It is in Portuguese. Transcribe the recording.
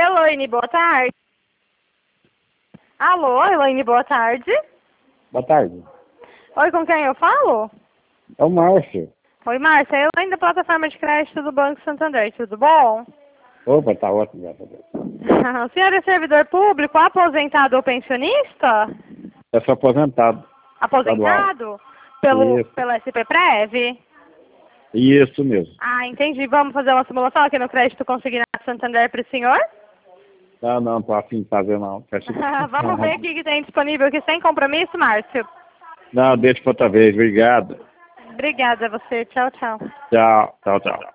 Elaine, boa tarde. Alô, Elaine, boa tarde. Boa tarde. Oi, com quem eu falo? É o Márcio. Oi, Márcia, Elaine da plataforma de crédito do Banco Santander, tudo bom? Opa, tá ótimo, graças a Deus. O senhor é servidor público, aposentado ou pensionista? Eu sou aposentado. Aposentado? Isso. Pelo SP-Prev? Isso mesmo. Ah, entendi. Vamos fazer uma simulação aqui no crédito consignado Santander para o senhor? Não tô afim de fazer não. Vamos ver o que tem disponível aqui sem compromisso, Márcio? Não, deixa pra outra vez. Obrigado. Obrigada a você. Tchau, tchau. Tchau, tchau, tchau.